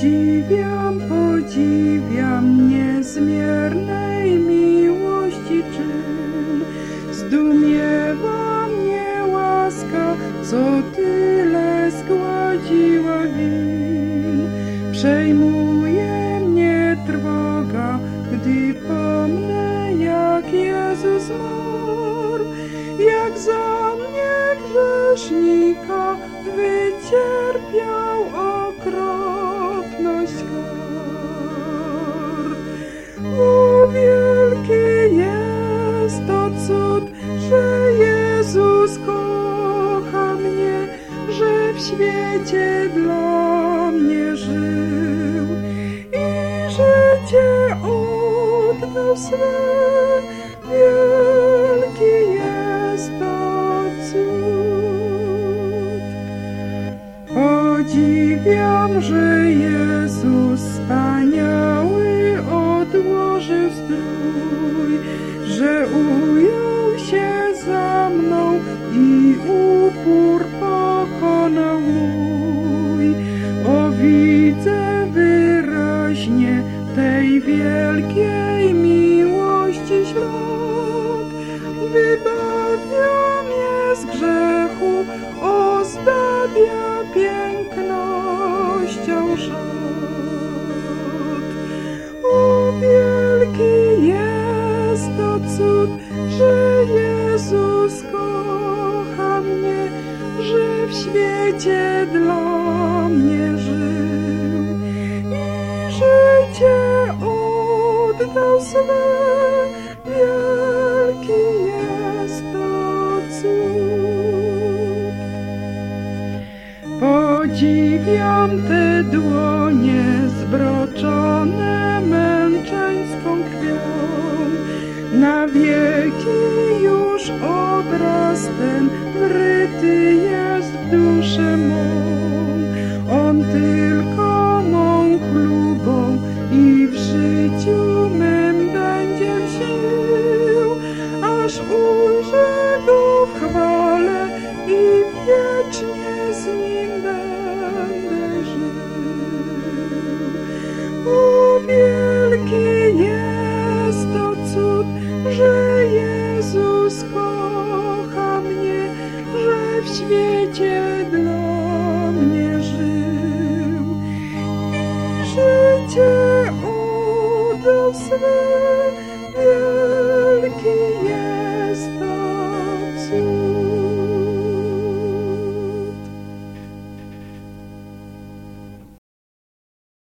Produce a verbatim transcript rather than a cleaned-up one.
Podziwiam, podziwiam niezmiernej miłości czyn. Zdumiewa mnie łaska, co tyle zgładziła win. Przejmuje mnie trwoga, gdy pomnę, jak Jezus zmarł, jak za mnie grzesznika wycierpiał okropność kar. O, wielki jest to cud, że Jezus kocha mnie, że w świecie dla mnie żył i życie oddał swe. Wielki jest to cud. Podziwiam, że Jezus wspaniały odłożył strój, że ujął się za mną i upór pokonał mój. O, widzę wyraźnie tej wielkiej miłości ślad, wybawia mnie z grzechu, ozdabia pięknością szat. O, wielki jest to cud, że Jezus kocha mnie, że w świecie dla mnie żył i życie oddał swe. Wielki jest to cud. Podziwiam te dłonie zbroczone męczeńską krwią. Na wieki już obraz ten wryty jest w duszę mą. On tylko mą chlubą i w życiu mym będzie sił, aż ujrzę Go w chwale i wiecznie z Nim będę żył. O, wielki jest to cud, że Jezus kocha mnie, że w świecie